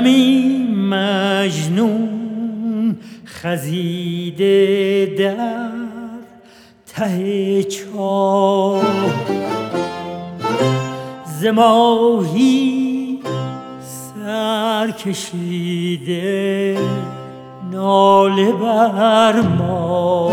دمی مجنون خزیده در ته چاه، ز ماهی سر کشیده ناله بر ما.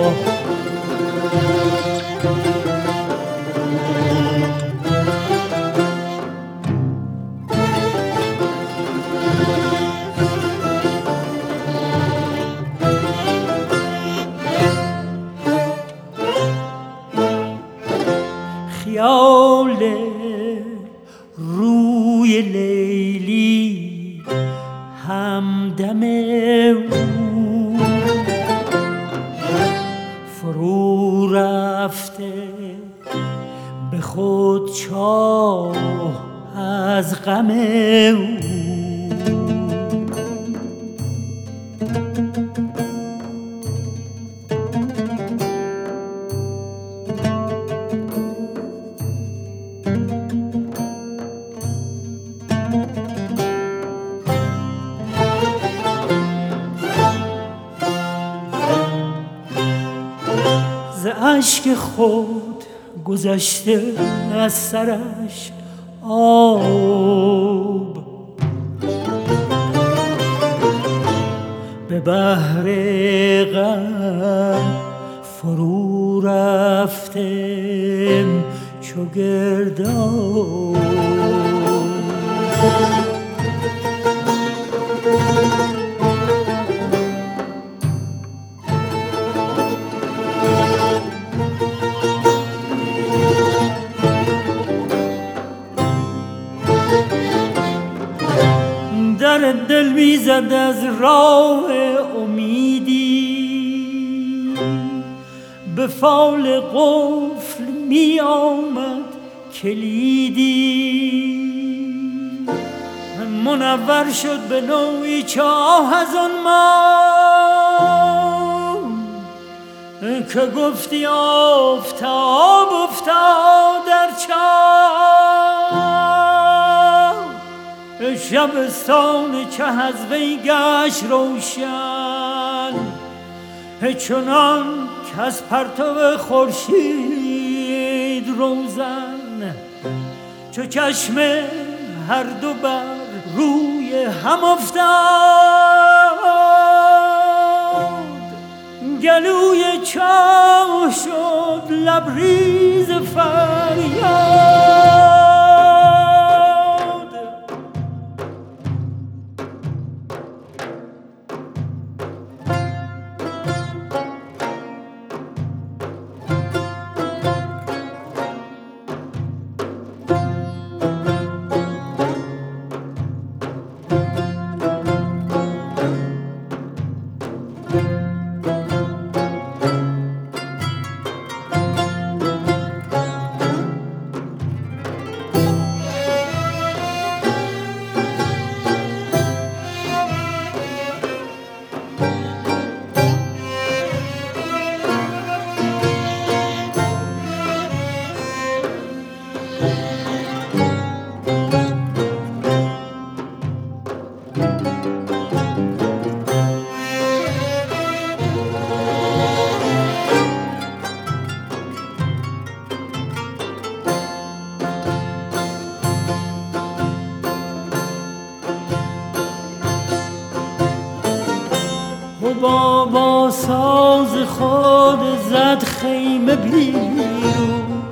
خیال روی لیلی همدم او فرو رفته به خود چاه از غم او. اشک خود گذشته از سرش آب، به بحر غم فرو رفته چو گرداب. در دل میزد از راه امیدی، به فال قفل می آمد کلیدی. منور شد به نوعی چاه از آن ما که گفتی آفتاب افتاد در چاه. شبستان چه از وی گشت روشن، چنان که از پرتو خورشید روزن. چو چشم هر دو بر روی هم افتاد، گلوی چاه شد لبریز فریاد. با ساز خود زد خیمه بیرون،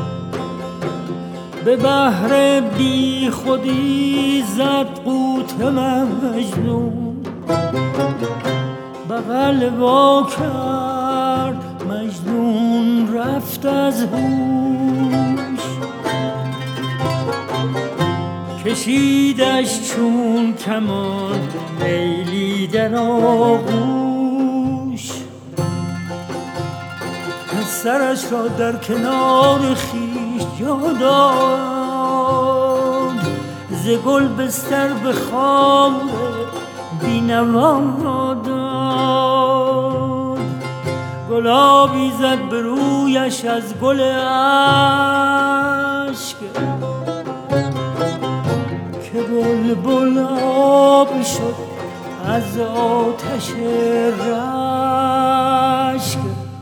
به بحر بی خودی زد قوت مجنون. بغل وا کرد مجنون رفت از هوش، کشیدش چون کمان لیلی در آغوش. سرش را در کنار خویش جا داد، ز گل بستر به خار بینوا داد. گلابی زد به رویش از گل اشک که بلبل آب شد از آتش رشک.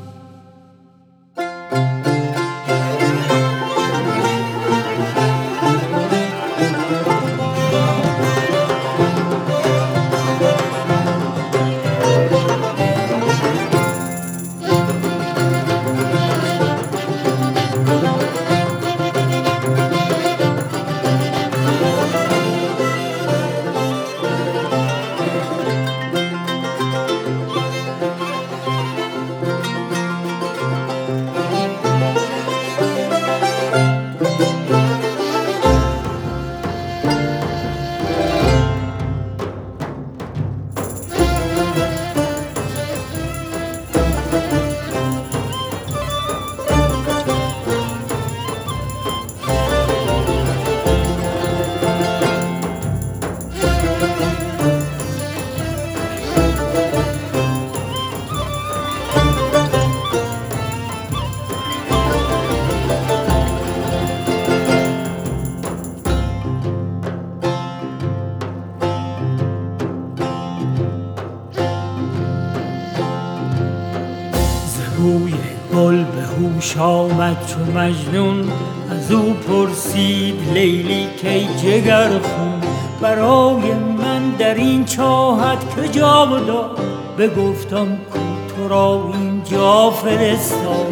روی گل به هوش آمد چو مجنون، از او پرسید لیلی کی جگر خون، برای من در این چاهت کجا داد، بگفتم کو تو را اینجا فرستاد.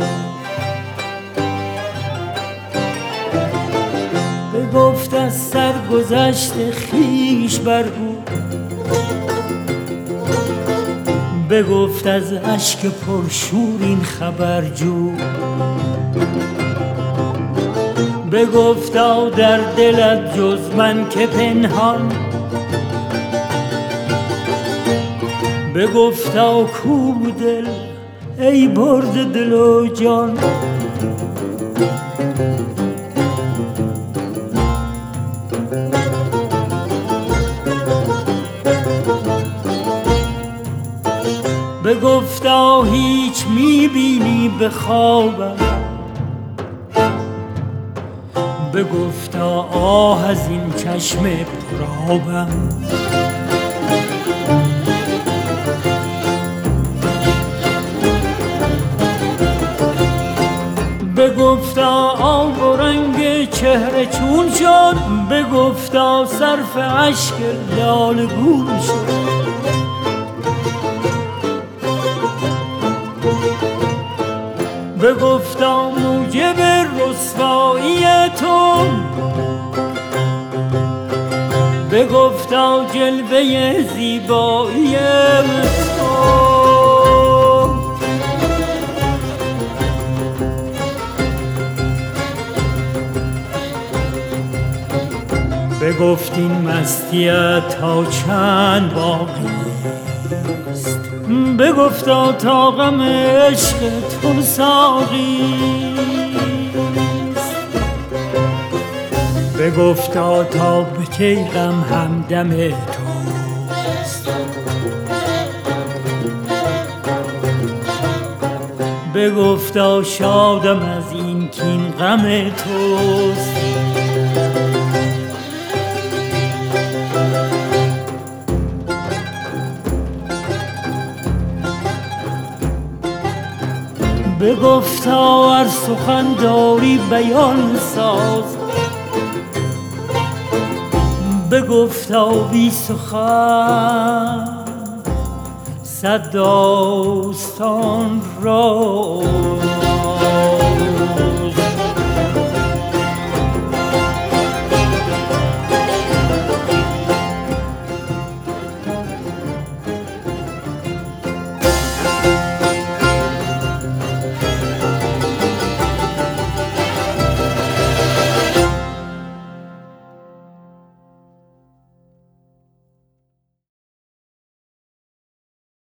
بگفت از سرگذشت خویش برگو، بگفت از اشک پرشور این خبر جو، بگفتا در دلت جز من که پنهان، بگفتا کو دل ای برده دل و جان. بگفتا هیچ میبینی به خوابم، بگفتا آه از این چشم پرآبم. بگفتا آب و رنگ چهره چون شد، بگفتا صرف اشک لاله گون شد. بگفتا موجب رسوایی تو، بگفتا جلوه زیبایی تو. بگفت این مستیت تا چند باقی است، بگفتا تا غم عشق تو ساقی است، بگفتا تا به کی غم همدم توست، بگفتا شادم از این کین غم توست. بگفتا ار سخن داری بیان ساز، بگفتا بی سخن صد داستان راز.